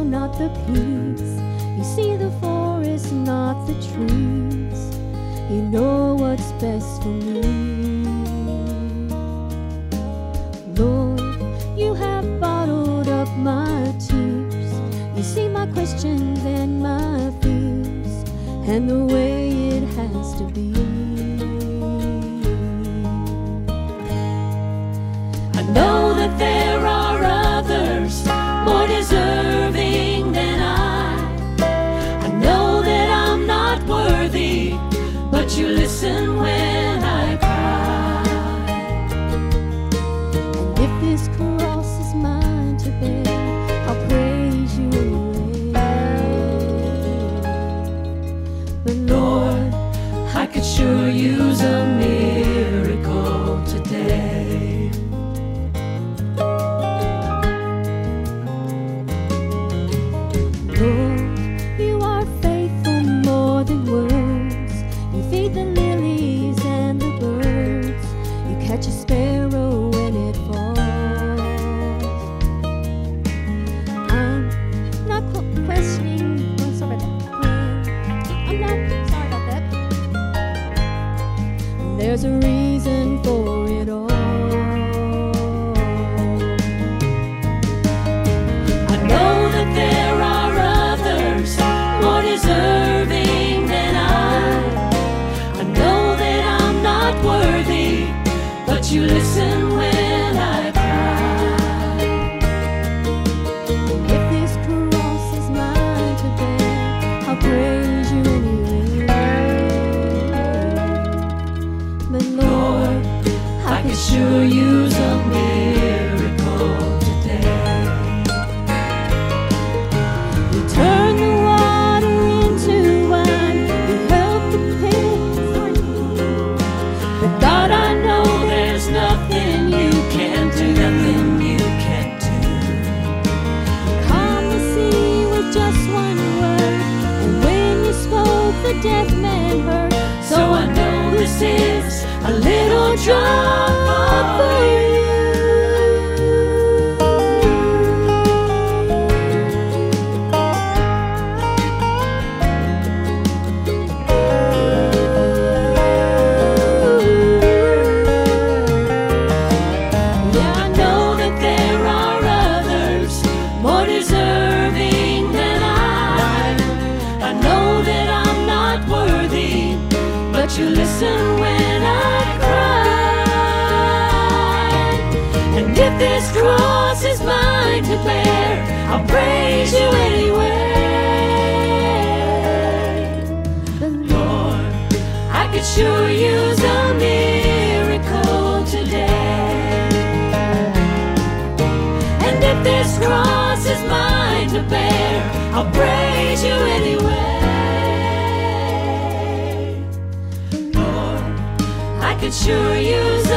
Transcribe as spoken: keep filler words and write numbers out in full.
know not the peace. You see the forest, not the trees. You know what's best for me. Lord, you have bottled up my tears. You see my questions and my fears, and the way it has to be. I know that there are others more deserving than I. I know that I'm not worthy, but you listen when I cry. And if this cross is mine to bear, I'll praise you anyway. But Lord, I could sure use a miracle today. Lord, you are faithful more than words. You feed the lilies and the birds. You catch a sparrow when it falls. I'm not qu- questioning. Oh, sorry about that. I'm not sorry about that. There's a reason for it all. I know that there are others more deserving than I. I know that I'm not worthy, but you listen when I cry. And if this cross is mine to bear, I'll praise you anyway. But Lord, I could sure use a miracle today. You turn the water into wine. You help the pain. But God, I know there's nothing you can't do. Nothing you can't do. You calm the sea with just one word, and when you spoke, the deaf man heard. So I know this is a little drop for you. Yeah, I know that there are others more deserving than I. I know that I'm not worthy, but you listen when I cry. And if this cross is mine to bear, I'll praise you anyway. But Lord, I could sure use a miracle today. And if this cross is mine to bear, I'll praise you anyway. Lord, I could sure use